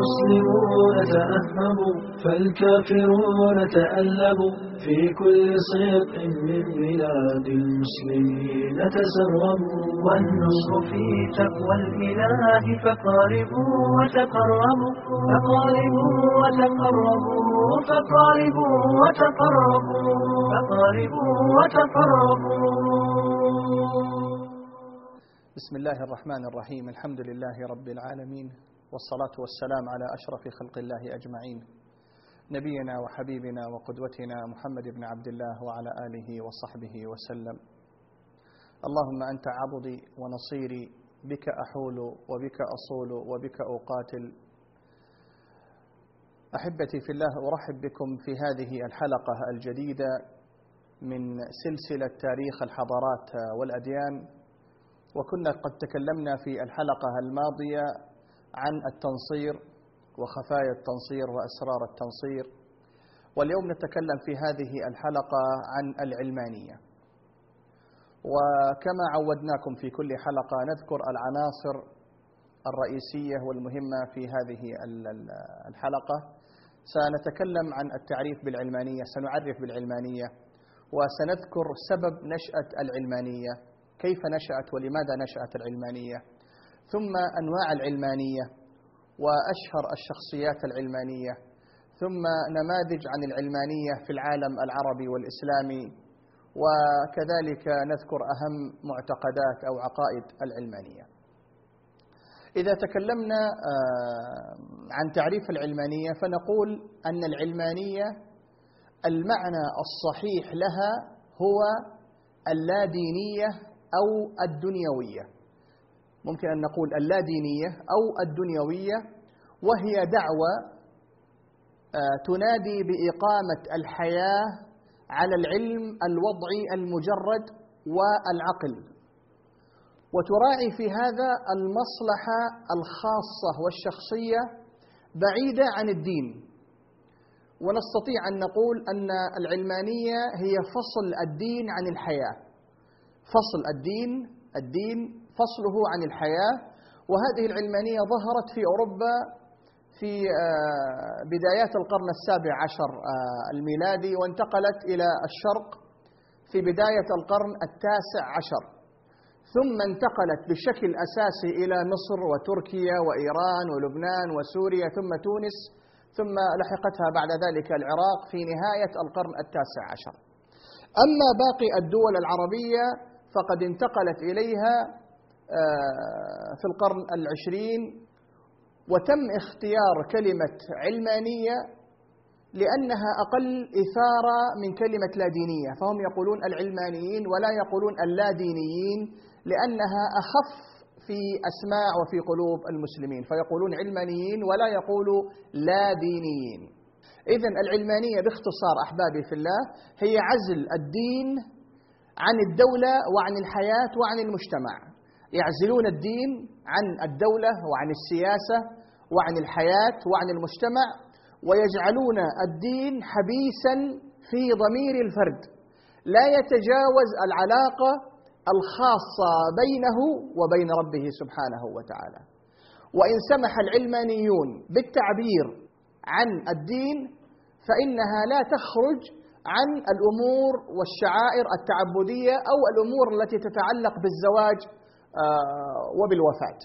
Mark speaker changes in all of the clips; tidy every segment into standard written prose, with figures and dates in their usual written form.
Speaker 1: والمسلمون تأهبوا فالكافرون تألبوا في كل صدق من بلاد المسلمين تسربوا.
Speaker 2: والنصر في تقوى الإله فقاربوا وتقربوا فقاربوا وتقربوا فقاربوا وتقربوا فقاربوا وتقربوا.
Speaker 3: بسم الله الرحمن الرحيم. الحمد لله رب العالمين، والصلاة والسلام على أشرف خلق الله أجمعين، نبينا وحبيبنا وقدوتنا محمد بن عبد الله وعلى آله وصحبه وسلم. اللهم أنت عبدي ونصيري، بك أحول وبك أصول وبك أقاتل. أحبتي في الله، أرحب بكم في هذه الحلقة الجديدة من سلسلة تاريخ الحضارات والأديان. وكنا قد تكلمنا في الحلقة الماضية عن التنصير وخفايا التنصير وأسرار التنصير، واليوم نتكلم في هذه الحلقة عن العلمانية. وكما عودناكم في كل حلقة نذكر العناصر الرئيسية والمهمة في هذه الحلقة. سنتكلم عن التعريف بالعلمانية، سنعرف بالعلمانية، وسنذكر سبب نشأة العلمانية، كيف نشأت ولماذا نشأت العلمانية، ثم أنواع العلمانية وأشهر الشخصيات العلمانية، ثم نماذج عن العلمانية في العالم العربي والإسلامي، وكذلك نذكر أهم معتقدات أو عقائد العلمانية. إذا تكلمنا عن تعريف العلمانية فنقول أن العلمانية المعنى الصحيح لها هو اللادينية أو الدنيوية. ممكن أن نقول اللادينية أو الدنيوية، وهي دعوة تنادي بإقامة الحياة على العلم الوضعي المجرد والعقل، وتراعي في هذا المصلحة الخاصة والشخصية بعيدة عن الدين. ونستطيع أن نقول أن العلمانية هي فصل الدين عن الحياة، فصل الدين فصله عن الحياة. وهذه العلمانية ظهرت في أوروبا في بدايات القرن السابع عشر الميلادي، وانتقلت إلى الشرق في بداية القرن التاسع عشر، ثم انتقلت بشكل أساسي إلى مصر وتركيا وإيران ولبنان وسوريا ثم تونس، ثم لحقتها بعد ذلك العراق في نهاية القرن التاسع عشر. أما باقي الدول العربية فقد انتقلت إليها في القرن العشرين، وتم اختيار كلمة علمانية لأنها أقل إثارة من كلمة لادينية، فهم يقولون العلمانيين ولا يقولون اللادينيين لأنها أخف في أسماع وفي قلوب المسلمين، فيقولون علمانيين ولا يقولوا لادينيين. إذن العلمانية باختصار أحبابي في الله هي عزل الدين عن الدولة وعن الحياة وعن المجتمع. يعزلون الدين عن الدولة وعن السياسة وعن الحياة وعن المجتمع، ويجعلون الدين حبيسا في ضمير الفرد لا يتجاوز العلاقة الخاصة بينه وبين ربه سبحانه وتعالى. وإن سمح العلمانيون بالتعبير عن الدين فإنها لا تخرج عن الأمور والشعائر التعبدية أو الأمور التي تتعلق بالزواج وبالوفاة.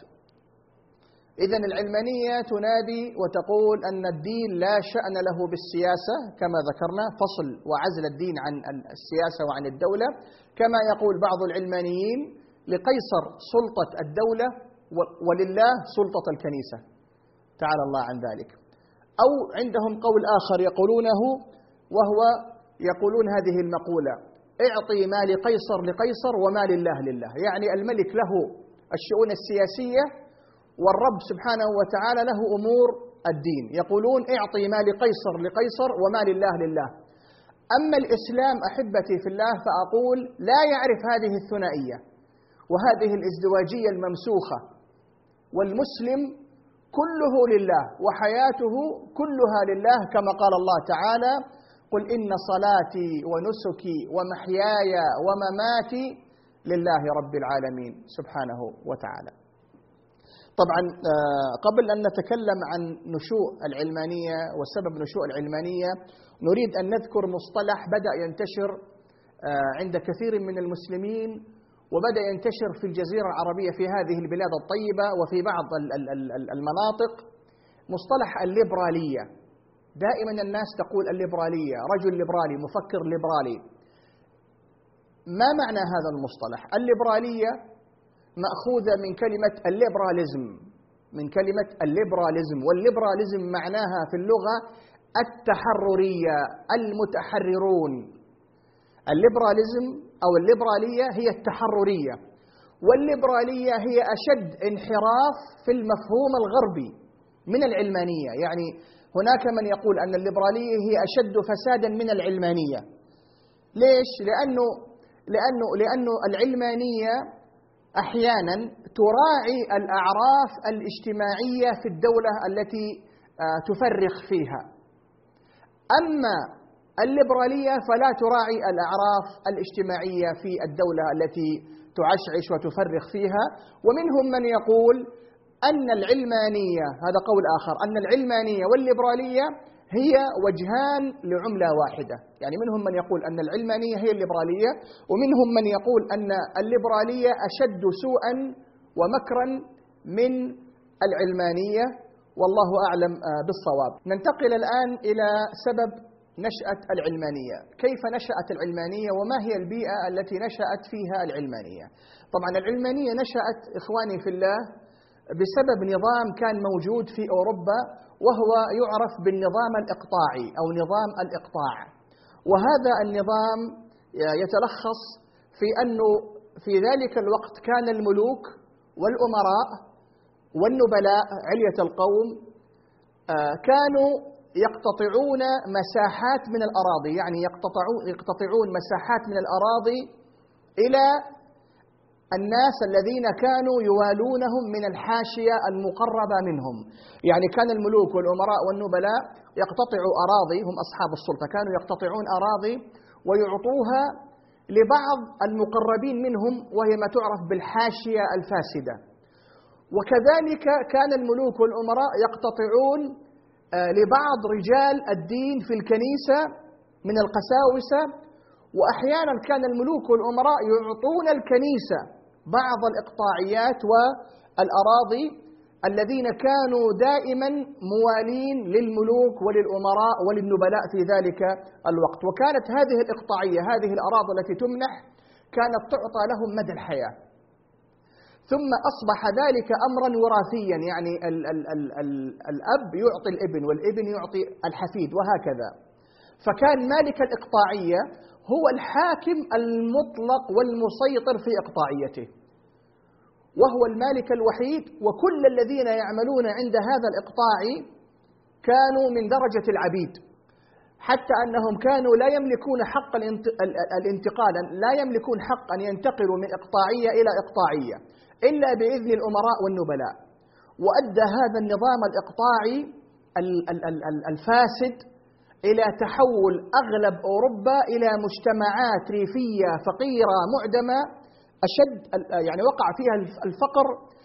Speaker 3: إذن العلمانية تنادي وتقول أن الدين لا شأن له بالسياسة كما ذكرنا، فصل وعزل الدين عن السياسة وعن الدولة، كما يقول بعض العلمانيين لقيصر سلطة الدولة ولله سلطة الكنيسة، تعالى الله عن ذلك. أو عندهم قول آخر يقولونه، وهو يقولون هذه المقولة: اعطي ما لقيصر لقيصر وما لله لله. يعني الملك له الشؤون السياسية والرب سبحانه وتعالى له أمور الدين. يقولون اعطي ما لقيصر لقيصر وما لله لله. أما الإسلام أحبتي في الله فأقول لا يعرف هذه الثنائية وهذه الازدواجية الممسوخة، والمسلم كله لله وحياته كلها لله، كما قال الله تعالى: قل إن صلاتي ونسكي ومحياي ومماتي لله رب العالمين سبحانه وتعالى. طبعا قبل أن نتكلم عن نشوء العلمانية وسبب نشوء العلمانية، نريد أن نذكر مصطلح بدأ ينتشر عند كثير من المسلمين، وبدأ ينتشر في الجزيرة العربية في هذه البلاد الطيبة وفي بعض المناطق، مصطلح الليبرالية. دائما الناس تقول الليبرالية، رجل ليبرالي، مفكر ليبرالي. ما معنى هذا المصطلح؟ الليبرالية مأخوذة من كلمة الليبراليزم، من كلمة الليبراليزم، والليبراليزم معناها في اللغة التحررية، المتحررون. الليبراليزم أو الليبرالية هي التحررية، والليبرالية هي أشد انحراف في المفهوم الغربي من العلمانية. يعني هناك من يقول أن الليبرالية هي أشد فسادا من العلمانية. ليش؟ لأنه العلمانية أحيانا تراعي الأعراف الاجتماعية في الدولة التي تفرخ فيها، أما الليبرالية فلا تراعي الأعراف الاجتماعية في الدولة التي تعشعش وتفرخ فيها. ومنهم من يقول أن العلمانية، هذا قول آخر، أن العلمانية والليبرالية هي وجهان لعملة واحدة. يعني منهم من يقول أن العلمانية هي الليبرالية، ومنهم من يقول أن الليبرالية أشد سوءا ومكرا من العلمانية، والله أعلم بالصواب. ننتقل الآن إلى سبب نشأة العلمانية. كيف نشأت العلمانية وما هي البيئة التي نشأت فيها العلمانية؟ طبعا العلمانية نشأت إخواني في الله بسبب نظام كان موجود في أوروبا، وهو يعرف بالنظام الإقطاعي أو نظام الإقطاع. وهذا النظام يتلخص في أنه في ذلك الوقت كان الملوك والأمراء والنبلاء علية القوم كانوا يقتطعون مساحات من الأراضي، يعني يقتطعون مساحات من الأراضي إلى الناس الذين كانوا يوالونهم من الحاشية المقربة منهم. يعني كان الملوك والأمراء والنبلاء يقتطعوا أراضي، هم أصحاب السلطة، كانوا يقتطعون أراضي ويعطوها لبعض المقربين منهم، وهي ما تعرف بالحاشية الفاسدة. وكذلك كان الملوك والأمراء يقتطعون لبعض رجال الدين في الكنيسة من القساوسة، وأحيانا كان الملوك والأمراء يعطون الكنيسة بعض الإقطاعيات والأراضي الذين كانوا دائما موالين للملوك وللأمراء وللنبلاء في ذلك الوقت. وكانت هذه الإقطاعية، هذه الأراضي التي تمنح، كانت تعطى لهم مدى الحياة. ثم أصبح ذلك أمرا وراثيا، يعني الأب يعطي الابن والابن يعطي الحفيد وهكذا. فكان مالك الإقطاعية هو الحاكم المطلق والمسيطر في إقطاعيته، وهو المالك الوحيد. وكل الذين يعملون عند هذا الإقطاع كانوا من درجة العبيد، حتى أنهم كانوا لا يملكون حق الانتقال، لا يملكون حق أن ينتقلوا من إقطاعية إلى إقطاعية إلا بإذن الأمراء والنبلاء. وأدى هذا النظام الإقطاعي الفاسد إلى تحول أغلب أوروبا إلى مجتمعات ريفية فقيرة معدمة، يعني وقع فيها الفقر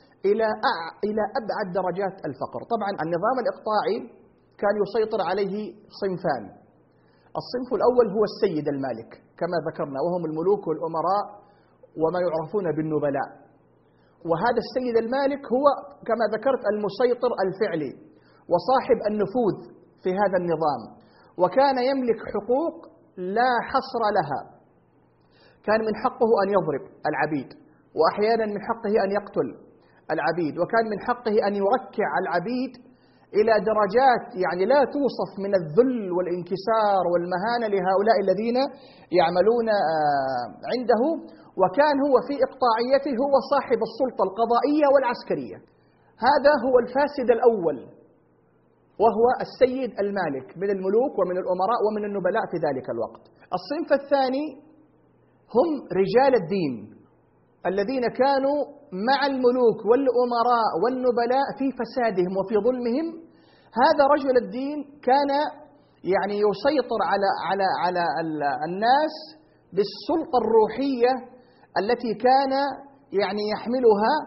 Speaker 3: إلى أبعد درجات الفقر. طبعا النظام الإقطاعي كان يسيطر عليه صنفان. الصنف الأول هو السيد المالك كما ذكرنا، وهم الملوك والأمراء وما يعرفون بالنبلاء. وهذا السيد المالك هو كما ذكرت المسيطر الفعلي وصاحب النفوذ في هذا النظام، وكان يملك حقوق لا حصر لها. كان من حقه أن يضرب العبيد، وأحيانا من حقه أن يقتل العبيد، وكان من حقه أن يركع العبيد إلى درجات يعني لا توصف من الذل والانكسار والمهانة لهؤلاء الذين يعملون عنده. وكان هو في إقطاعيته هو صاحب السلطة القضائية والعسكرية. هذا هو الفاسد الأول، وهو السيد المالك من الملوك ومن الأمراء ومن النبلاء في ذلك الوقت. الصنف الثاني هم رجال الدين الذين كانوا مع الملوك والأمراء والنبلاء في فسادهم وفي ظلمهم. هذا رجل الدين كان يعني يسيطر على الناس بالسلطة الروحية التي كان يعني يحملها،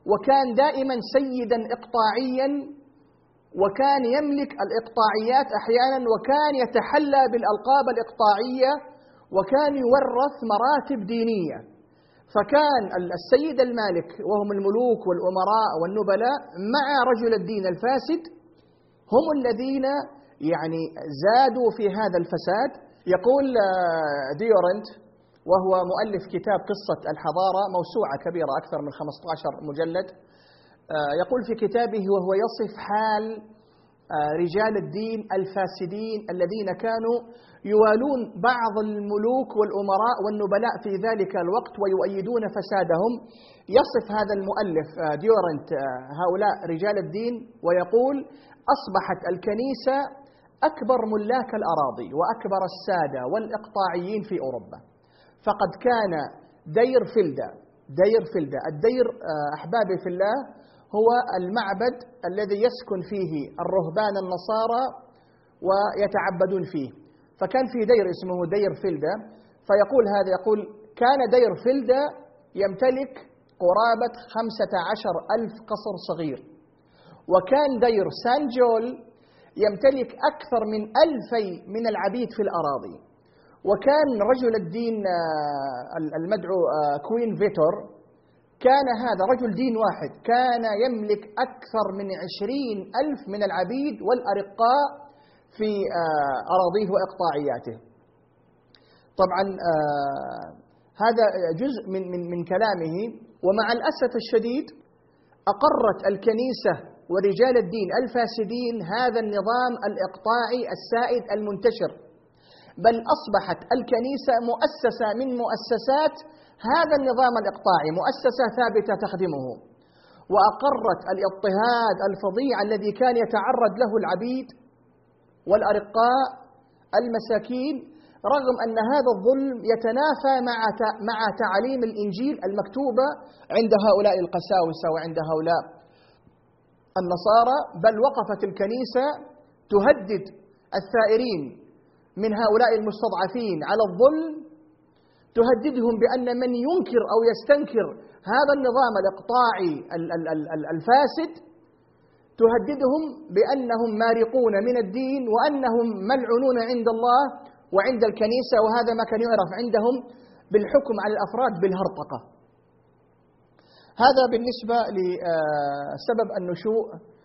Speaker 3: وكان دائما سيدا إقطاعيا، وكان يملك الإقطاعيات أحيانا، وكان يتحلى بالألقاب الإقطاعية، وكان يورث مراتب دينية. فكان السيد المالك وهم الملوك والأمراء والنبلاء مع رجل الدين الفاسد هم الذين يعني زادوا في هذا الفساد. يقول ديورنت، وهو مؤلف كتاب قصة الحضارة، موسوعة كبيرة أكثر من 15 مجلد، يقول في كتابه وهو يصف حال رجال الدين الفاسدين الذين كانوا يوالون بعض الملوك والأمراء والنبلاء في ذلك الوقت ويؤيدون فسادهم. يصف هذا المؤلف ديورنت هؤلاء رجال الدين ويقول: أصبحت الكنيسة أكبر ملاك الأراضي وأكبر السادة والإقطاعيين في أوروبا. فقد كان دير فيلدا، الدير أحبابي في الله هو المعبد الذي يسكن فيه الرهبان النصارى ويتعبدون فيه. فكان في دير اسمه دير فيلدا، فيقول هذا، يقول: كان دير فيلدا يمتلك قرابة 15,000 قصر صغير، وكان دير سان جول يمتلك أكثر من 2000 من العبيد في الأراضي. وكان رجل الدين المدعو كوين فيتور، كان هذا رجل دين واحد كان يملك أكثر من 20,000 من العبيد والأرقاء في أراضيه وإقطاعياته. طبعا هذا جزء من كلامه. ومع الأسف الشديد أقرت الكنيسة ورجال الدين الفاسدين هذا النظام الإقطاعي السائد المنتشر، بل أصبحت الكنيسة مؤسسة من مؤسسات هذا النظام الإقطاعي، مؤسسة ثابتة تخدمه، وأقرت الاضطهاد الفظيع الذي كان يتعرض له العبيد والأرقاء المساكين، رغم أن هذا الظلم يتنافى مع تعاليم الإنجيل المكتوبة عند هؤلاء القساوسة وعند هؤلاء النصارى. بل وقفت الكنيسة تهدد الثائرين من هؤلاء المستضعفين على الظلم، تهددهم بأن من ينكر أو يستنكر هذا النظام الإقطاعي الفاسد تهددهم بأنهم مارقون من الدين وأنهم ملعونون عند الله وعند الكنيسة. وهذا ما كان يعرف عندهم بالحكم على الأفراد بالهرطقة. هذا بالنسبة لسبب النشوء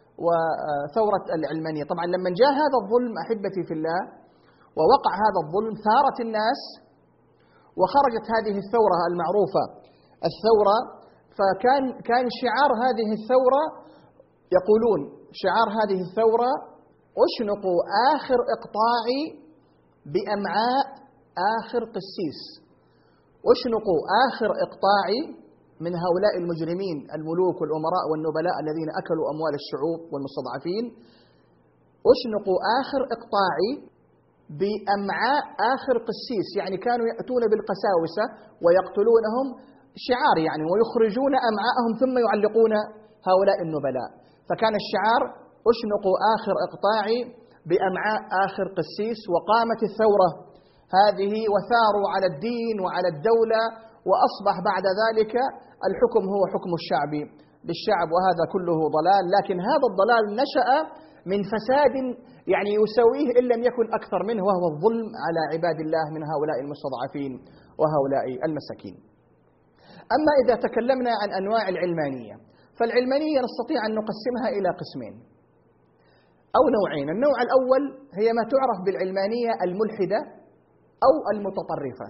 Speaker 3: وثورة العلمانية. طبعا لما جاء هذا الظلم أحبتي في الله ووقع هذا الظلم، ثارت الناس وخرجت هذه الثورة المعروفة الثورة. فكان شعار هذه الثورة، يقولون شعار هذه الثورة: اشنقوا آخر إقطاعي بأمعاء آخر قسيس. اشنقوا آخر إقطاعي من هؤلاء المجرمين الملوك والأمراء والنبلاء الذين أكلوا أموال الشعوب والمستضعفين. اشنقوا آخر إقطاعي بأمعاء آخر قسيس، يعني كانوا يأتون بالقساوسة ويقتلونهم، شعار يعني، ويخرجون أمعاءهم ثم يعلقون هؤلاء النبلاء. فكان الشعار: اشنقوا آخر إقطاعي بأمعاء آخر قسيس. وقامت الثورة هذه وثاروا على الدين وعلى الدولة، وأصبح بعد ذلك الحكم هو حكم الشعب بالشعب، وهذا كله ضلال. لكن هذا الضلال نشأ من فساد يعني يساويه إن لم يكن أكثر منه، وهو الظلم على عباد الله من هؤلاء المستضعفين وهؤلاء المساكين. أما إذا تكلمنا عن أنواع العلمانية، فالعلمانية نستطيع أن نقسمها إلى قسمين أو نوعين. النوع الأول هي ما تعرف بالعلمانية الملحدة أو المتطرفة،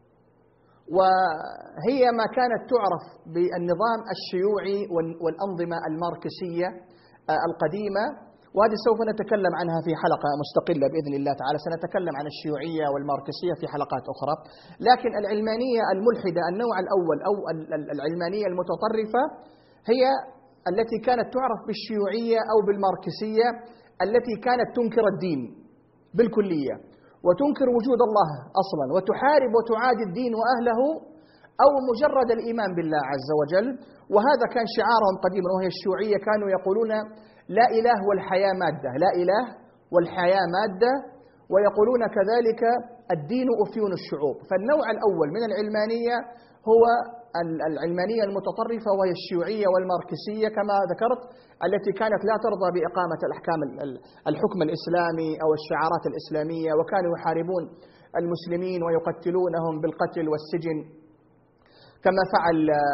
Speaker 3: وهي ما كانت تعرف بالنظام الشيوعي والأنظمة الماركسية القديمة، وهذه سوف نتكلم عنها في حلقة مستقلة بإذن الله تعالى. سنتكلم عن الشيوعية والماركسية في حلقات أخرى. لكن العلمانية الملحدة النوع الأول أو العلمانية المتطرفة هي التي كانت تعرف بالشيوعية أو بالماركسية، التي كانت تنكر الدين بالكلية وتنكر وجود الله أصلا، وتحارب وتعادي الدين وأهله أو مجرد الإيمان بالله عز وجل. وهذا كان شعارهم قديما، وهي الشيوعية. كانوا يقولون: لا إله والحياة مادة، لا إله والحياة مادة. ويقولون كذلك: الدين أفيون الشعوب. فالنوع الأول من العلمانية هو العلمانية المتطرفة وهي الشيوعية والماركسية كما ذكرت، التي كانت لا ترضى بإقامة الحكم الإسلامي أو الشعارات الإسلامية، وكانوا يحاربون المسلمين ويقتلونهم بالقتل والسجن، كما فعل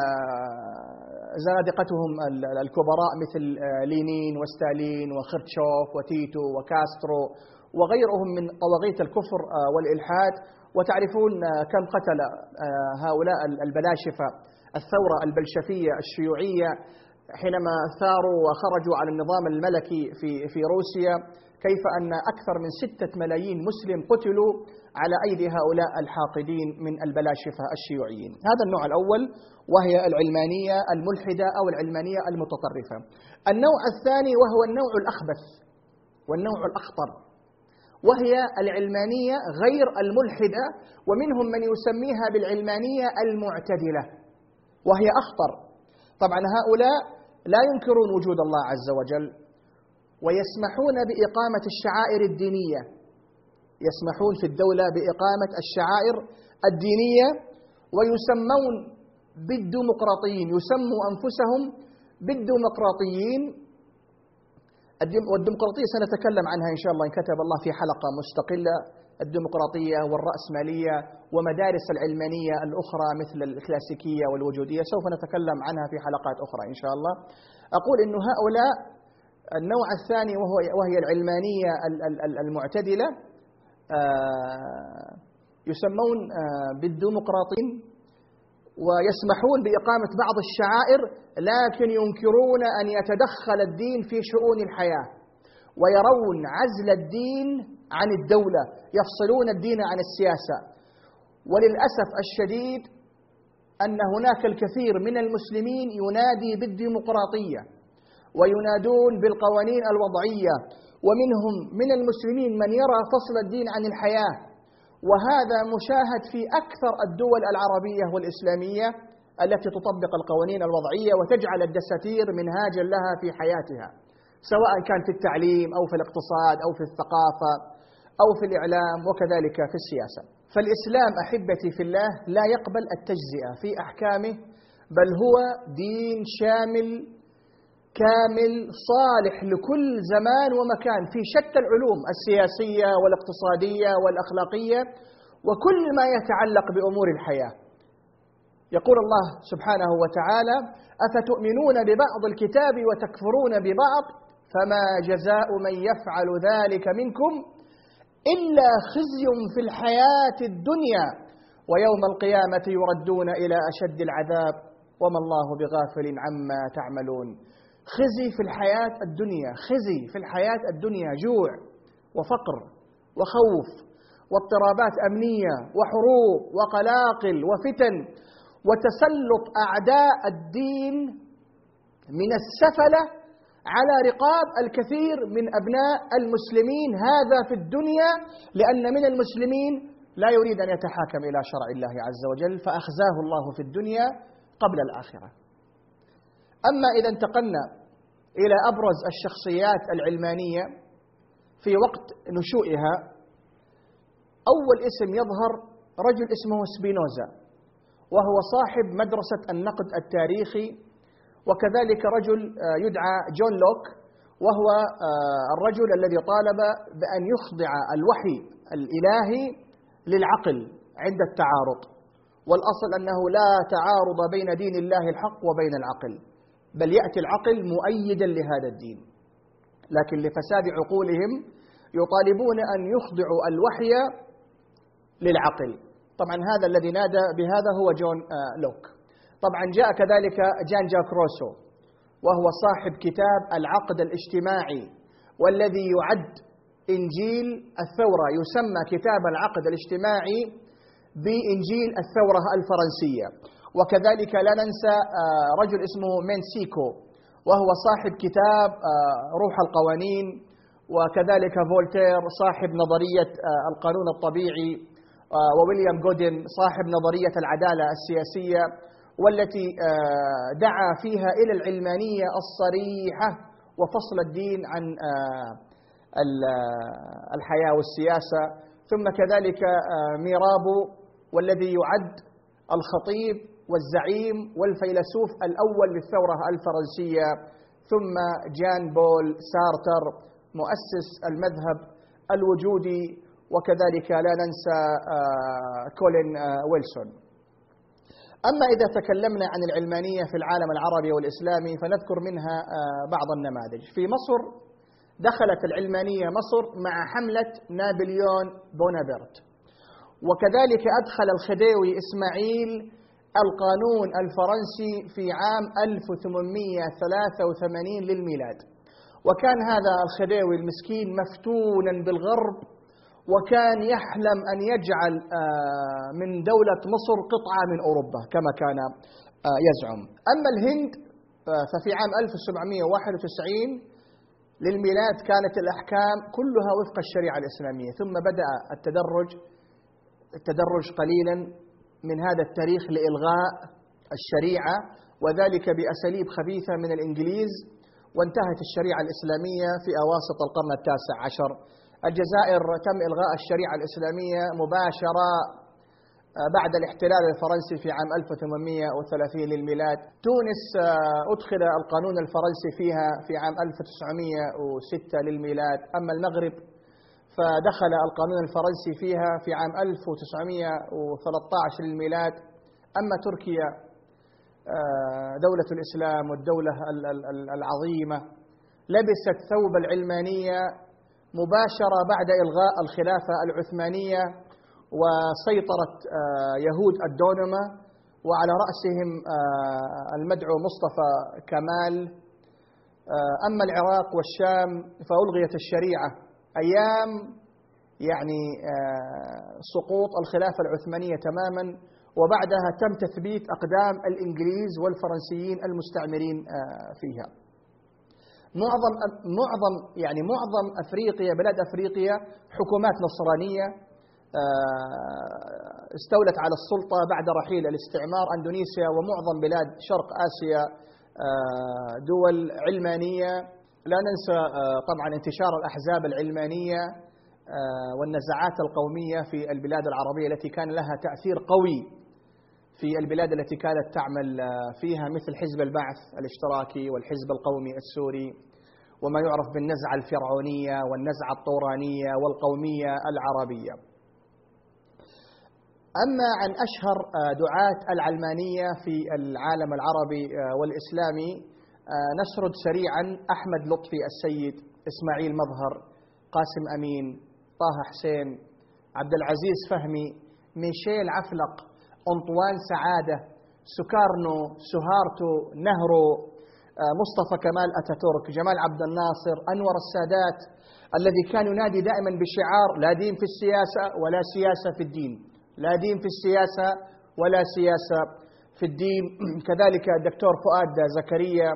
Speaker 3: زنادقتهم الكبراء مثل لينين وستالين وخرتشوف وتيتو وكاسترو وغيرهم من طواغيت الكفر والإلحاد. وتعرفون كم قتل هؤلاء البلاشفة الثورة البلشفية الشيوعية حينما ثاروا وخرجوا على النظام الملكي في روسيا، كيف أن أكثر من 6 ملايين مسلم قتلوا على أيدي هؤلاء الحاقدين من البلاشفة الشيوعيين. هذا النوع الأول، وهي العلمانية الملحدة أو العلمانية المتطرفة. النوع الثاني وهو النوع الأخبث والنوع الأخطر، وهي العلمانية غير الملحدة، ومنهم من يسميها بالعلمانية المعتدلة، وهي أخطر. طبعا هؤلاء لا ينكرون وجود الله عز وجل، ويسمحون بإقامة الشعائر الدينية، يسمحون في الدولة بإقامة الشعائر الدينية، ويسمون بالديمقراطيين، يسموا أنفسهم بالديمقراطيين. والديمقراطية سنتكلم عنها إن شاء الله إن كتب الله في حلقة مستقلة، الديمقراطية والرأسمالية ومدارس العلمانية الأخرى مثل الكلاسيكية والوجودية، سوف نتكلم عنها في حلقات أخرى إن شاء الله. أقول إن هؤلاء النوع الثاني وهي العلمانية المعتدلة يسمون بالديمقراطيين، ويسمحون بإقامة بعض الشعائر، لكن ينكرون أن يتدخل الدين في شؤون الحياة، ويرون عزل الدين عن الدولة، يفصلون الدين عن السياسة. وللأسف الشديد أن هناك الكثير من المسلمين ينادي بالديمقراطية وينادون بالقوانين الوضعية، ومنهم من المسلمين من يرى فصل الدين عن الحياة، وهذا مشاهد في أكثر الدول العربية والإسلامية التي تطبق القوانين الوضعية وتجعل الدساتير منهاجا لها في حياتها، سواء كان في التعليم أو في الاقتصاد أو في الثقافة أو في الإعلام وكذلك في السياسة. فالإسلام أحبتي في الله لا يقبل التجزئة في أحكامه، بل هو دين شامل كامل صالح لكل زمان ومكان في شتى العلوم السياسية والاقتصادية والأخلاقية وكل ما يتعلق بأمور الحياة. يقول الله سبحانه وتعالى: أفتؤمنون ببعض الكتاب وتكفرون ببعض فما جزاء من يفعل ذلك منكم إلا خزي في الحياة الدنيا ويوم القيامة يردون إلى أشد العذاب وما الله بغافل عما تعملون. خزي في الحياة الدنيا، خزي في الحياة الدنيا، جوع وفقر وخوف واضطرابات أمنية وحروب وقلاقل وفتن وتسلط أعداء الدين من السفلة على رقاب الكثير من أبناء المسلمين، هذا في الدنيا، لأن من المسلمين لا يريد أن يتحاكم إلى شرع الله عز وجل فأخزاه الله في الدنيا قبل الآخرة. أما إذا انتقلنا إلى أبرز الشخصيات العلمانية في وقت نشوئها، أول اسم يظهر رجل اسمه سبينوزا، وهو صاحب مدرسة النقد التاريخي، وكذلك رجل يدعى جون لوك، وهو الرجل الذي طالب بأن يخضع الوحي الإلهي للعقل عند التعارض، والأصل أنه لا تعارض بين دين الله الحق وبين العقل، بل يأتي العقل مؤيدا لهذا الدين، لكن لفساد عقولهم يطالبون أن يخضعوا الوحي للعقل. طبعا هذا الذي نادى بهذا هو جون لوك. طبعا جاء كذلك جان جاك روسو، وهو صاحب كتاب العقد الاجتماعي، والذي يعد إنجيل الثورة، يسمى كتاب العقد الاجتماعي بإنجيل الثورة الفرنسية. وكذلك لا ننسى رجل اسمه مينسيكو، وهو صاحب كتاب روح القوانين، وكذلك فولتير صاحب نظرية القانون الطبيعي، وويليام جودين صاحب نظرية العدالة السياسية، والتي دعا فيها إلى العلمانية الصريحة وفصل الدين عن الحياة والسياسة. ثم كذلك ميرابو، والذي يعد الخطيب والزعيم والفيلسوف الأول للثورة الفرنسية، ثم جان بول سارتر مؤسس المذهب الوجودي، وكذلك لا ننسى كولين ويلسون. أما إذا تكلمنا عن العلمانية في العالم العربي والإسلامي فنذكر منها بعض النماذج. في مصر دخلت العلمانية مصر مع حملة نابليون بونابرت، وكذلك أدخل الخديوي إسماعيل القانون الفرنسي في عام 1883 للميلاد. وكان هذا الخديوي المسكين مفتونا بالغرب، وكان يحلم أن يجعل من دولة مصر قطعة من أوروبا كما كان يزعم. أما الهند ففي عام 1791 للميلاد كانت الأحكام كلها وفق الشريعة الإسلامية، ثم بدأ التدرج قليلا من هذا التاريخ لإلغاء الشريعة، وذلك بأساليب خبيثة من الإنجليز، وانتهت الشريعة الإسلامية في أواسط القرن التاسع عشر. الجزائر تم إلغاء الشريعة الإسلامية مباشرة بعد الاحتلال الفرنسي في عام 1830 للميلاد. تونس أدخل القانون الفرنسي فيها في عام 1906 للميلاد. أما المغرب فدخل القانون الفرنسي فيها في عام 1913 للميلاد. أما تركيا دولة الإسلام والدولة العظيمة لبست ثوب العلمانية مباشرة بعد إلغاء الخلافة العثمانية، وسيطرت يهود الدونما وعلى رأسهم المدعو مصطفى كمال. أما العراق والشام فألغيت الشريعة أيام يعني سقوط الخلافة العثمانية تماما، وبعدها تم تثبيت أقدام الإنجليز والفرنسيين المستعمرين فيها. معظم أفريقيا، بلاد أفريقيا حكومات نصرانية استولت على السلطة بعد رحيل الاستعمار. أندونيسيا ومعظم بلاد شرق آسيا دول علمانية. لا ننسى طبعا انتشار الأحزاب العلمانية والنزاعات القومية في البلاد العربية التي كان لها تأثير قوي في البلاد التي كانت تعمل فيها، مثل حزب البعث الاشتراكي والحزب القومي السوري، وما يعرف بالنزعة الفرعونية والنزعة الطورانية والقومية العربية. أما عن أشهر دعاة العلمانية في العالم العربي والإسلامي نسرد سريعا أحمد لطفي السيد، إسماعيل مظهر، قاسم أمين، طه حسين، عبد العزيز فهمي، ميشيل عفلق، أنطوان سعادة، سكارنو، سهارتو، نهرو، مصطفى كمال أتاتورك، جمال عبد الناصر، أنور السادات، الذي كان ينادي دائما بشعار لا دين في السياسة ولا سياسة في الدين، لا دين في السياسة ولا سياسة في الدين. كذلك الدكتور فؤاد زكريا،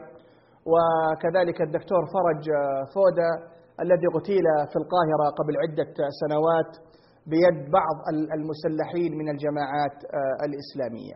Speaker 3: وكذلك الدكتور فرج فودة الذي اغتيل في القاهرة قبل عدة سنوات بيد بعض المسلحين من الجماعات الإسلامية.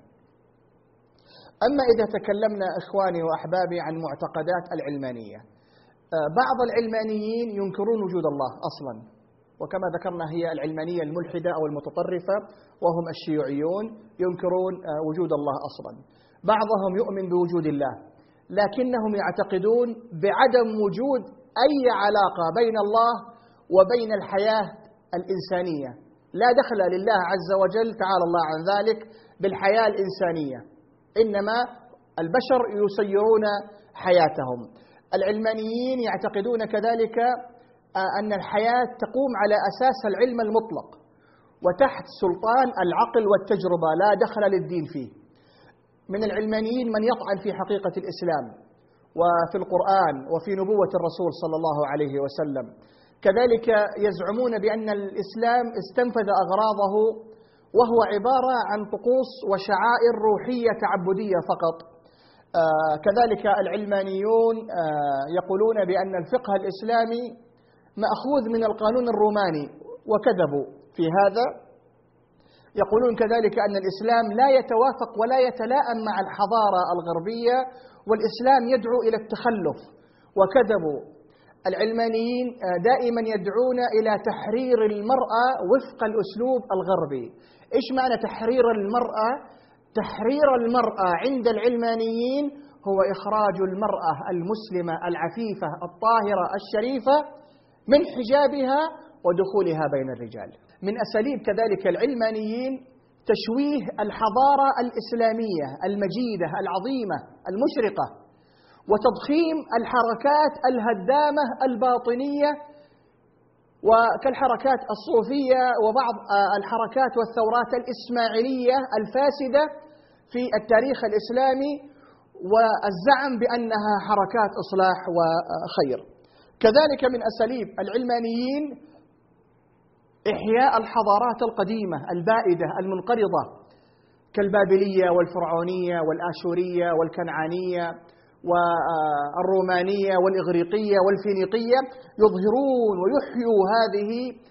Speaker 3: أما إذا تكلمنا إخواني وأحبابي عن معتقدات العلمانية، بعض العلمانيين ينكرون وجود الله أصلا، وكما ذكرنا هي العلمانية الملحدة أو المتطرفة، وهم الشيوعيون ينكرون وجود الله أصلا. بعضهم يؤمن بوجود الله، لكنهم يعتقدون بعدم وجود أي علاقة بين الله وبين الحياة الإنسانية. لا دخل لله عز وجل تعالى الله عن ذلك بالحياة الإنسانية، إنما البشر يسيرون حياتهم. العلمانيين يعتقدون كذلك أن الحياة تقوم على أساس العلم المطلق وتحت سلطان العقل والتجربة، لا دخل للدين فيه. من العلمانيين من يطعن في حقيقة الإسلام وفي القرآن وفي نبوة الرسول صلى الله عليه وسلم. كذلك يزعمون بأن الإسلام استنفذ أغراضه وهو عبارة عن طقوس وشعائر روحية تعبدية فقط. كذلك العلمانيون يقولون بأن الفقه الإسلامي مأخوذ من القانون الروماني، وكذبوا في هذا. يقولون كذلك أن الإسلام لا يتوافق ولا يتلائم مع الحضارة الغربية، والإسلام يدعو إلى التخلف، وكذبوا. العلمانيين دائما يدعون إلى تحرير المرأة وفق الأسلوب الغربي. إيش معنى تحرير المرأة تحرير المرأة عند العلمانيين هو إخراج المرأة المسلمة العفيفة الطاهرة الشريفة من حجابها ودخولها بين الرجال. من أساليب كذلك العلمانيين تشويه الحضارة الإسلامية المجيدة العظيمة المشرقة، وتضخيم الحركات الهدامة الباطنية وكالحركات الصوفية وبعض الحركات والثورات الإسماعيلية الفاسدة في التاريخ الإسلامي، والزعم بأنها حركات إصلاح وخير. كذلك من أساليب العلمانيين إحياء الحضارات القديمة البائدة المنقرضة كالبابلية والفرعونية والآشورية والكنعانية والرومانية والإغريقية والفينيقية، يظهرون ويحيوا هذه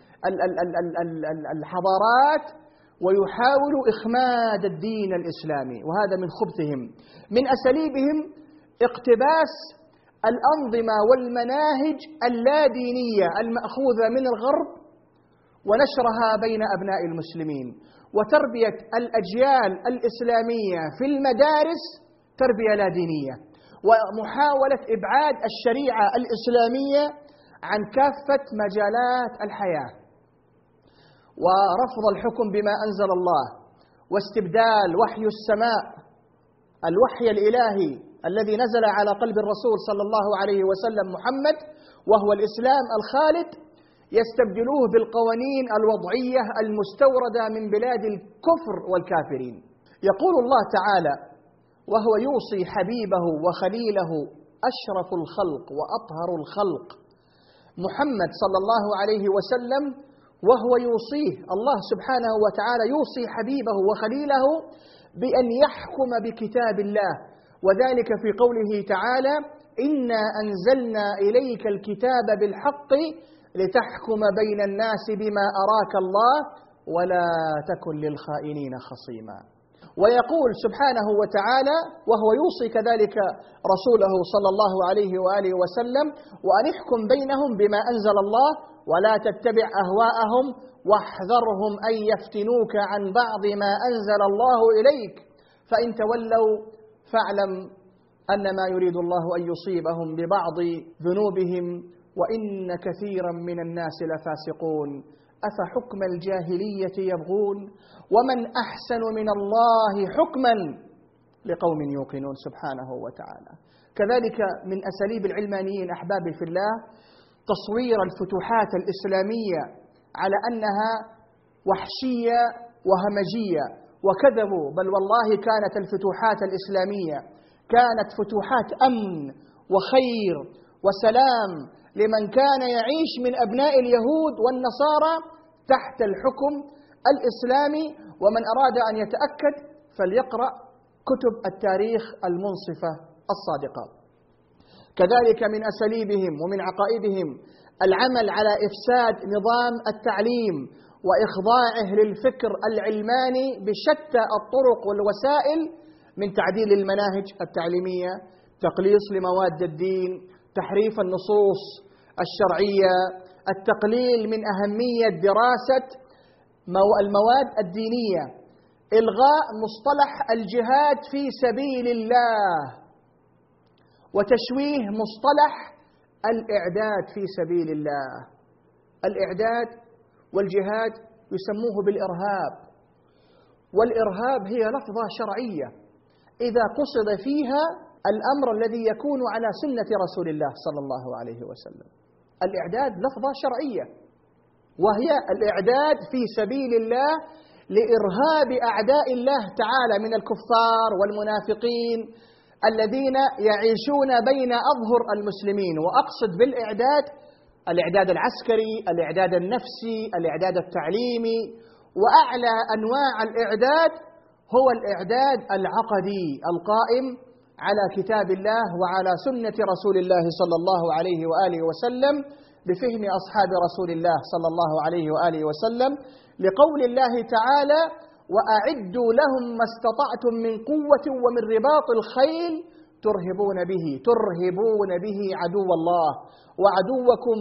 Speaker 3: الحضارات ويحاولوا إخماد الدين الإسلامي، وهذا من خبثهم. من أساليبهم اقتباس الأنظمة والمناهج اللادينية المأخوذة من الغرب ونشرها بين أبناء المسلمين، وتربية الأجيال الإسلامية في المدارس تربية لا دينية، ومحاولة إبعاد الشريعة الإسلامية عن كافة مجالات الحياة، ورفض الحكم بما أنزل الله، واستبدال وحي السماء الوحي الإلهي الذي نزل على قلب الرسول صلى الله عليه وسلم محمد وهو الإسلام الخالد، يستبدلوه بالقوانين الوضعية المستوردة من بلاد الكفر والكافرين. يقول الله تعالى وهو يوصي حبيبه وخليله أشرف الخلق وأطهر الخلق محمد صلى الله عليه وسلم، وهو يوصيه الله سبحانه وتعالى يوصي حبيبه وخليله بأن يحكم بكتاب الله، وذلك في قوله تعالى: إنا أنزلنا إليك الكتاب بالحق لتحكم بين الناس بما أراك الله ولا تكن للخائنين خصيما. ويقول سبحانه وتعالى وهو يوصي كذلك رسوله صلى الله عليه وآله وسلم: وأن احكم بينهم بما أنزل الله ولا تتبع أهواءهم واحذرهم أن يفتنوك عن بعض ما أنزل الله إليك فإن تولوا فاعلم أنما يريد الله أن يصيبهم ببعض ذنوبهم وإن كثيرا من الناس لفاسقون أفحكم الجاهلية يبغون ومن أحسن من الله حكما لقوم يوقنون سبحانه وتعالى. كذلك من أساليب العلمانيين أحبابي في الله تصوير الفتوحات الإسلامية على أنها وحشية وهمجية، وكذبوا، بل والله كانت الفتوحات الإسلامية كانت فتوحات أمن وخير وسلام لمن كان يعيش من أبناء اليهود والنصارى تحت الحكم الإسلامي، ومن أراد أن يتأكد فليقرأ كتب التاريخ المنصفة الصادقة. كذلك من أساليبهم ومن عقائدهم العمل على إفساد نظام التعليم وإخضاعه للفكر العلماني بشتى الطرق والوسائل، من تعديل المناهج التعليمية، تقليص لمواد الدين، تحريف النصوص الشرعية، التقليل من أهمية دراسة المواد الدينية، إلغاء مصطلح الجهاد في سبيل الله، وتشويه مصطلح الإعداد في سبيل الله. الإعداد والجهاد يسموه بالإرهاب، والإرهاب هي لفظة شرعية إذا قصد فيها الأمر الذي يكون على سنة رسول الله صلى الله عليه وسلم. الإعداد لفظة شرعية، وهي الإعداد في سبيل الله لإرهاب أعداء الله تعالى من الكفار والمنافقين الذين يعيشون بين أظهر المسلمين. وأقصد بالإعداد الإعداد العسكري، الإعداد النفسي، الإعداد التعليمي، وأعلى أنواع الإعداد هو الإعداد العقدي القائم على كتاب الله وعلى سنة رسول الله صلى الله عليه وآله وسلم بفهم أصحاب رسول الله صلى الله عليه وآله وسلم، لقول الله تعالى: وأعدوا لهم ما استطعتم من قوة ومن رباط الخيل ترهبون به عدو الله وعدوكم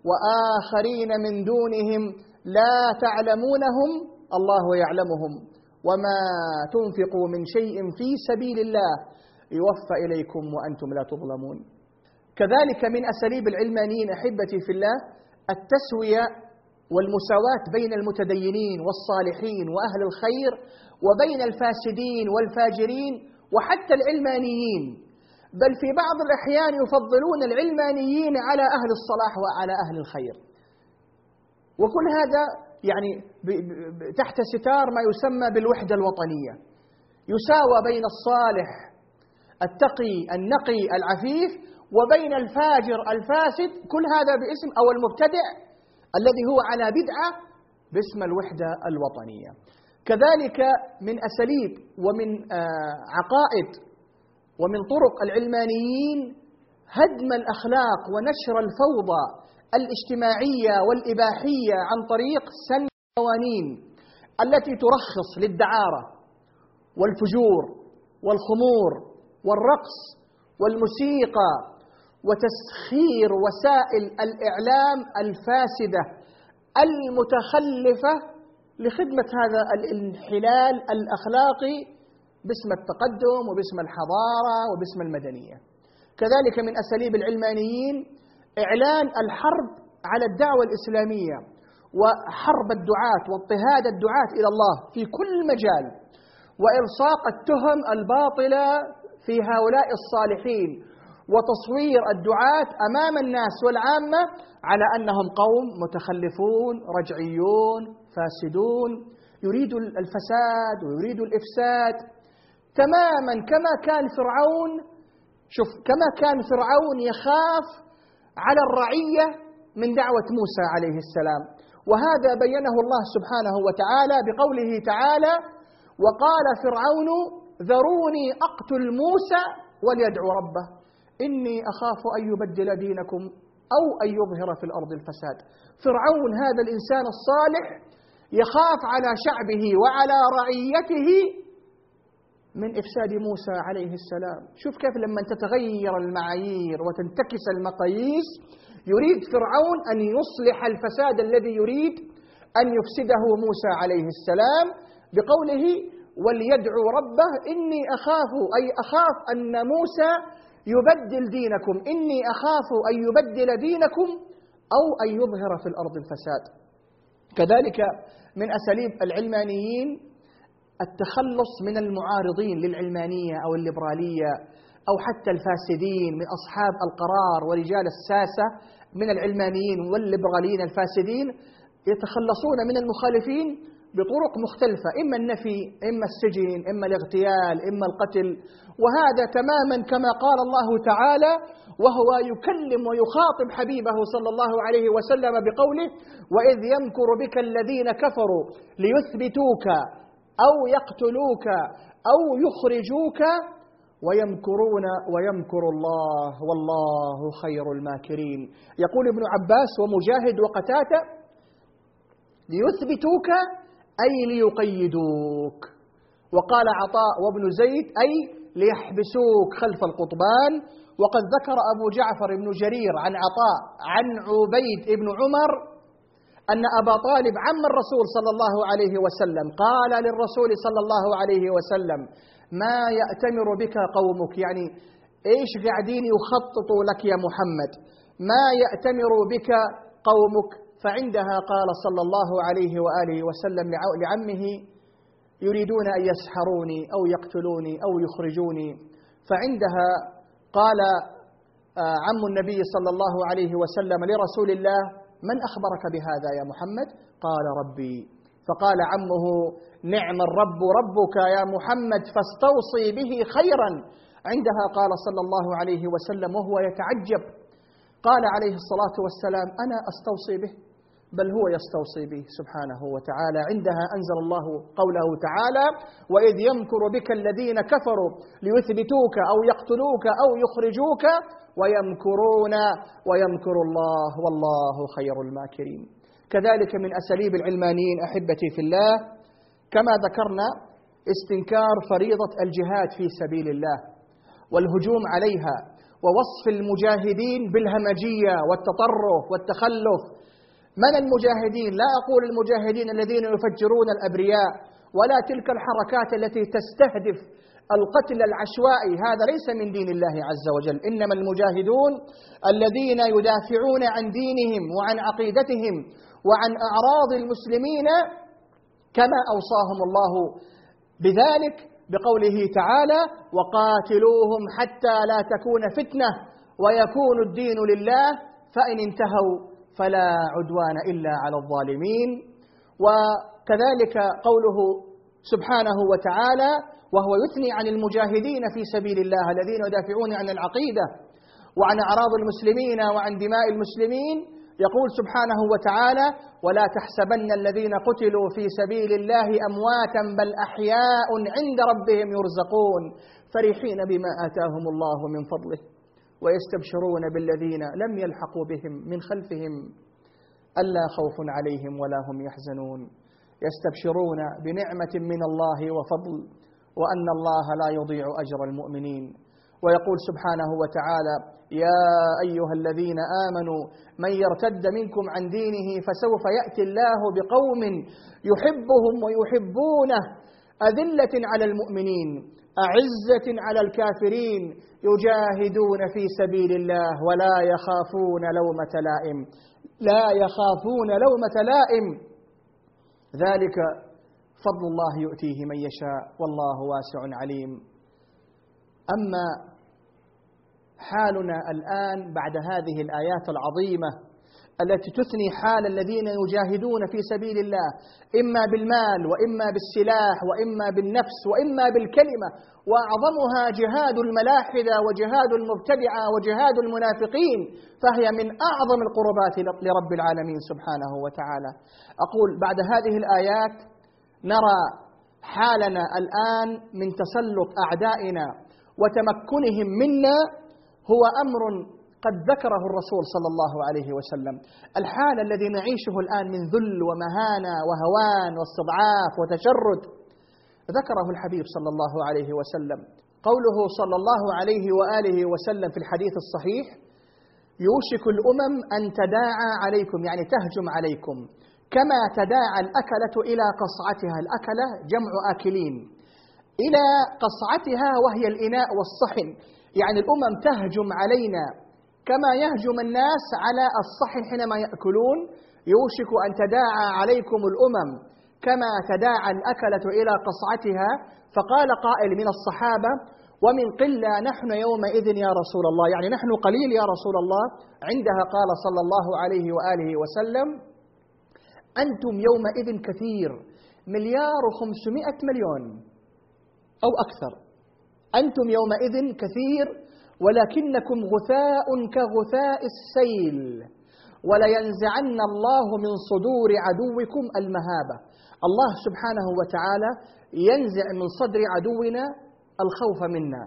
Speaker 3: وآخرين من دونهم لا تعلمونهم الله يعلمهم وما تنفقوا من شيء في سبيل الله يوفى إليكم وأنتم لا تظلمون. كذلك من أساليب العلمانيين أحبتي في الله التسوية والمساواة بين المتدينين والصالحين وأهل الخير وبين الفاسدين والفاجرين وحتى العلمانيين، بل في بعض الأحيان يفضلون العلمانيين على أهل الصلاح وعلى أهل الخير. وكل هذا يعني تحت ستار ما يسمى بالوحدة الوطنية، يساوى بين الصالح التقي النقي العفيف وبين الفاجر الفاسد، كل هذا باسم أو المبتدع الذي هو على بدعة باسم الوحدة الوطنية. كذلك من أساليب ومن عقائد ومن طرق العلمانيين هدم الأخلاق ونشر الفوضى الاجتماعية والإباحية عن طريق سن القوانين التي ترخص للدعارة والفجور والخمور والرقص والموسيقى وتسخير وسائل الإعلام الفاسدة المتخلفة لخدمة هذا الانحلال الأخلاقي باسم التقدم وباسم الحضارة وباسم المدنية. كذلك من أساليب العلمانيين إعلان الحرب على الدعوة الإسلامية وحرب الدعاة واضطهاد الدعاة إلى الله في كل مجال، وإلصاق التهم الباطلة في هؤلاء الصالحين وتصوير الدعاة أمام الناس والعامة على أنهم قوم متخلفون رجعيون فاسدون يريدوا الفساد ويريدوا الإفساد تماما كما كان فرعون. شوف، كما كان فرعون يخاف على الرعية من دعوة موسى عليه السلام، وهذا بينه الله سبحانه وتعالى بقوله تعالى: وقال فرعون ذروني أقتل موسى وليدعو ربه إني أخاف أن يبدل دينكم أو أن يظهر في الأرض الفساد. فرعون هذا الإنسان الصالح يخاف على شعبه وعلى رعيته من إفساد موسى عليه السلام. شوف كيف لما تتغير المعايير وتنتكس المقاييس يريد فرعون أن يصلح الفساد الذي يريد أن يفسده موسى عليه السلام بقوله: وليدعو ربه إني أخاف، أي أخاف أن موسى يبدل دينكم، إني أخاف أن يبدل دينكم أو أن يظهر في الأرض الفساد. كذلك من أساليب العلمانيين التخلص من المعارضين للعلمانية أو الليبرالية أو حتى الفاسدين من أصحاب القرار ورجال الساسة من العلمانيين والليبراليين الفاسدين، يتخلصون من المخالفين بطرق مختلفة، إما النفي، إما السجن، إما الاغتيال، إما القتل. وهذا تماما كما قال الله تعالى وهو يكلم ويخاطب حبيبه صلى الله عليه وسلم بقوله: وإذ يمكر بك الذين كفروا ليثبتوك أو يقتلوك أو يخرجوك ويمكرون ويمكر الله والله خير الماكرين. يقول ابن عباس ومجاهد وقتادة: ليثبتوك أي ليقيدوك. وقال عطاء وابن زيد: أي ليحبسوك خلف القضبان. وقد ذكر أبو جعفر بن جرير عن عطاء عن عبيد بن عمر أن أبا طالب عم الرسول صلى الله عليه وسلم قال للرسول صلى الله عليه وسلم: ما يأتمر بك قومك، يعني إيش قاعدين يخططوا لك يا محمد، ما يأتمر بك قومك. فعندها قال صلى الله عليه وآله وسلم لعمه: يريدون أن يسحروني أو يقتلوني أو يخرجوني. فعندها قال عم النبي صلى الله عليه وسلم لرسول الله: من أخبرك بهذا يا محمد؟ قال: ربي. فقال عمه: نعم الرب ربك يا محمد فاستوصي به خيرا. عندها قال صلى الله عليه وسلم وهو يتعجب، قال عليه الصلاة والسلام: أنا أستوصي به بل هو يستوصي به سبحانه وتعالى. عندها أنزل الله قوله تعالى: وإذ يمكر بك الذين كفروا ليثبتوك أو يقتلوك أو يخرجوك ويمكرون ويمكر الله والله خير الماكرين. كذلك من أساليب العلمانيين أحبتي في الله كما ذكرنا استنكار فريضة الجهاد في سبيل الله والهجوم عليها ووصف المجاهدين بالهمجية والتطرف والتخلف. من المجاهدين؟ لا أقول المجاهدين الذين يفجرون الأبرياء ولا تلك الحركات التي تستهدف القتل العشوائي، هذا ليس من دين الله عز وجل. إنما المجاهدون الذين يدافعون عن دينهم وعن عقيدتهم وعن أعراض المسلمين كما أوصاهم الله بذلك بقوله تعالى: وقاتلوهم حتى لا تكون فتنة ويكون الدين لله فإن انتهوا فلا عدوان إلا على الظالمين. وكذلك قوله سبحانه وتعالى وهو يثني عن المجاهدين في سبيل الله الذين يدافعون عن العقيدة وعن أعراض المسلمين وعن دماء المسلمين، يقول سبحانه وتعالى: ولا تحسبن الذين قتلوا في سبيل الله أمواتا بل أحياء عند ربهم يرزقون فرحين بما آتاهم الله من فضله ويستبشرون بالذين لم يلحقوا بهم من خلفهم ألا خوف عليهم ولا هم يحزنون. يستبشرون بنعمة من الله وفضل وأن الله لا يضيع أجر المؤمنين. ويقول سبحانه وتعالى: يا أيها الذين آمنوا من يرتد منكم عن دينه فسوف يأتي الله بقوم يحبهم ويحبونه أذلة على المؤمنين أعزة على الكافرين يجاهدون في سبيل الله ولا يخافون لومة لائم. لا يخافون لومة لائم، ذلك فضل الله يؤتيه من يشاء والله واسع عليم. أما حالنا الآن بعد هذه الآيات العظيمة التي تثني حال الذين يجاهدون في سبيل الله إما بالمال وإما بالسلاح وإما بالنفس وإما بالكلمة، وأعظمها جهاد الملاحدة وجهاد المبتدعة وجهاد المنافقين، فهي من أعظم القربات لرب العالمين سبحانه وتعالى. أقول بعد هذه الآيات نرى حالنا الآن من تسلط أعدائنا وتمكنهم منا هو أمر قد ذكره الرسول صلى الله عليه وسلم. الحال الذي نعيشه الآن من ذل ومهانة وهوان واستضعاف وتشرد ذكره الحبيب صلى الله عليه وسلم. قوله صلى الله عليه وآله وسلم في الحديث الصحيح: يوشك الأمم أن تداعى عليكم، يعني تهجم عليكم كما تداعى الأكلة إلى قصعتها. الأكلة جمع آكلين، إلى قصعتها وهي الإناء والصحن، يعني الأمم تهجم علينا كما يهجم الناس على الصحن حينما يأكلون. يوشك أن تداعى عليكم الأمم كما تداعى الأكلة إلى قصعتها. فقال قائل من الصحابة: ومن قلة نحن يومئذ يا رسول الله، يعني نحن قليل يا رسول الله. عندها قال صلى الله عليه وآله وسلم: أنتم يومئذ كثير، 1,500,000,000 أو أكثر. أنتم يومئذ كثير ولكنكم غثاء كغثاء السيل ولينزعن الله من صدور عدوكم المهابة. الله سبحانه وتعالى ينزع من صدر عدونا الخوف منا،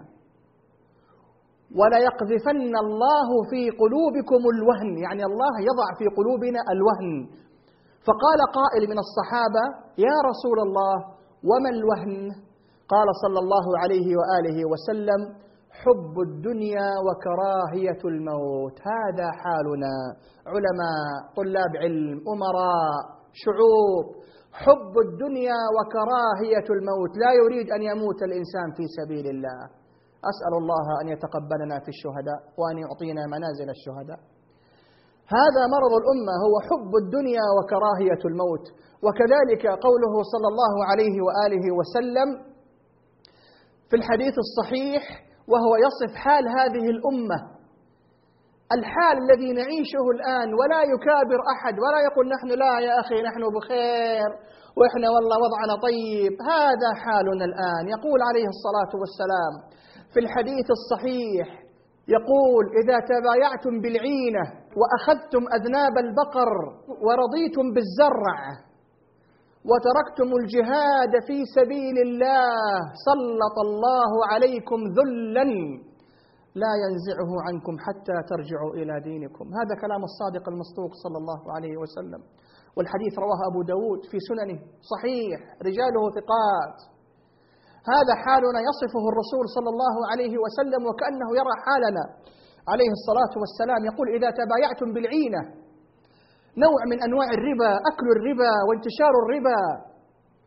Speaker 3: وليقذفن الله في قلوبكم الوهن، يعني الله يضع في قلوبنا الوهن. فقال قائل من الصحابة: يا رسول الله وما الوهن؟ قال صلى الله عليه وآله وسلم: حب الدنيا وكراهية الموت. هذا حالنا، علماء، طلاب علم، أمراء، شعوب، حب الدنيا وكراهية الموت، لا يريد أن يموت الإنسان في سبيل الله. أسأل الله أن يتقبلنا في الشهداء وأن يعطينا منازل الشهداء. هذا مرض الأمة، هو حب الدنيا وكراهية الموت. وكذلك قوله صلى الله عليه وآله وسلم في الحديث الصحيح وهو يصف حال هذه الأمة، الحال الذي نعيشه الآن، ولا يكابر أحد ولا يقول نحن لا يا أخي نحن بخير وإحنا والله وضعنا طيب. هذا حالنا الآن. يقول عليه الصلاة والسلام في الحديث الصحيح، يقول: إذا تبايعتم بالعينة وأخذتم أذناب البقر ورضيتم بالزرع وتركتم الجهاد في سبيل الله سلط الله عليكم ذلا لا ينزعه عنكم حتى ترجعوا إلى دينكم. هذا كلام الصادق المصدوق صلى الله عليه وسلم، والحديث رواه أبو داود في سننه صحيح، رجاله ثقات. هذا حالنا يصفه الرسول صلى الله عليه وسلم وكأنه يرى حالنا عليه الصلاة والسلام. يقول: إذا تبايعتم بالعينة، نوع من أنواع الربا، أكل الربا وانتشار الربا،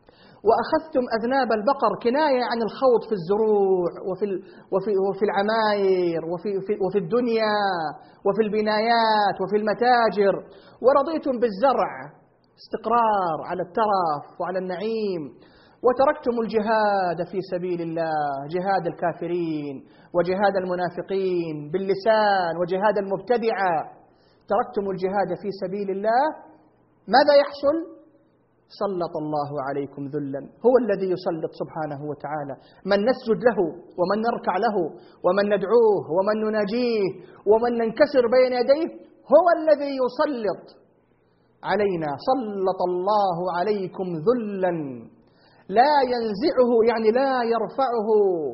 Speaker 3: وأخذتم أذناب البقر كناية عن الخوض في الزروع وفي العماير وفي الدنيا وفي البنايات وفي المتاجر، ورضيتم بالزرع استقرار على الترف وعلى النعيم، وتركتم الجهاد في سبيل الله، جهاد الكافرين وجهاد المنافقين باللسان وجهاد المبتدعة. تركتم الجهاد في سبيل الله، ماذا يحصل؟ سلط الله عليكم ذلا. هو الذي يسلط سبحانه وتعالى من نسجد له ومن نركع له ومن ندعوه ومن نناجيه ومن ننكسر بين يديه، هو الذي يسلط علينا. سلط الله عليكم ذلا لا ينزعه، يعني لا يرفعه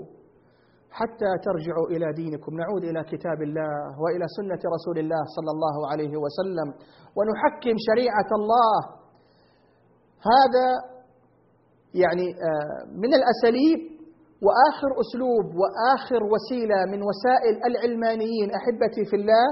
Speaker 3: حتى ترجعوا إلى دينكم. نعود إلى كتاب الله وإلى سنة رسول الله صلى الله عليه وسلم ونحكم شريعة الله. هذا يعني من الأساليب وآخر أسلوب وآخر وسيلة من وسائل العلمانيين أحبتي في الله،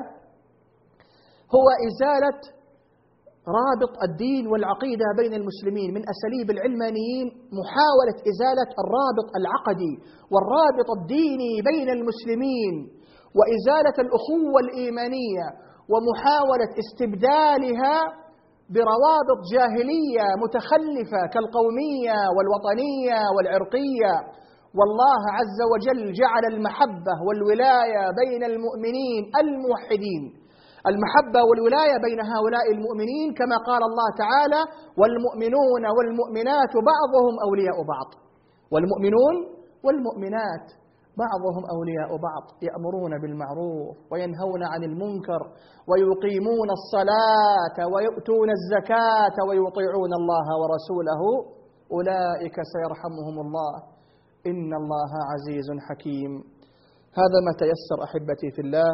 Speaker 3: هو إزالة رابط الدين والعقيدة بين المسلمين. من أساليب العلمانيين محاولة إزالة الرابط العقدي والرابط الديني بين المسلمين، وإزالة الأخوة الإيمانية، ومحاولة استبدالها بروابط جاهلية متخلفة كالقومية والوطنية والعرقية. والله عز وجل جعل المحبة والولاية بين المؤمنين الموحدين، المحبة والولاية بين هؤلاء المؤمنين، كما قال الله تعالى: والمؤمنون والمؤمنات بعضهم أولياء بعض. والمؤمنون والمؤمنات بعضهم أولياء بعض، يأمرون بالمعروف وينهون عن المنكر ويقيمون الصلاة ويؤتون الزكاة ويطيعون الله ورسوله، أولئك سيرحمهم الله إن الله عزيز حكيم. هذا ما تيسر أحبتي في الله،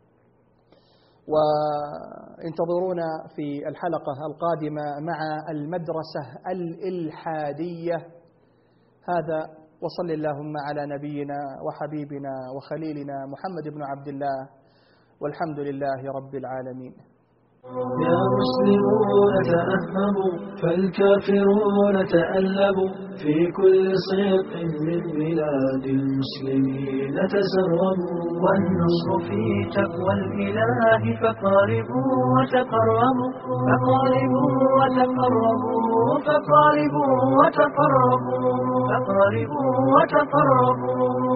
Speaker 3: وانتظرونا في الحلقة القادمة مع المدرسة الإلحادية. هذا، وصل اللهم على نبينا وحبيبنا وخليلنا محمد بن عبد الله، والحمد لله رب العالمين.
Speaker 1: يا مسلمون تأهبوا فالكافرون تألبوا، في كل صيق من بلاد المسلمين تسربوا.
Speaker 2: والنصر في تقوى الإله فقاربوا وتقربوا، فقاربوا وتقربوا، فقاربوا وتقربوا، فقاربوا وتقربوا.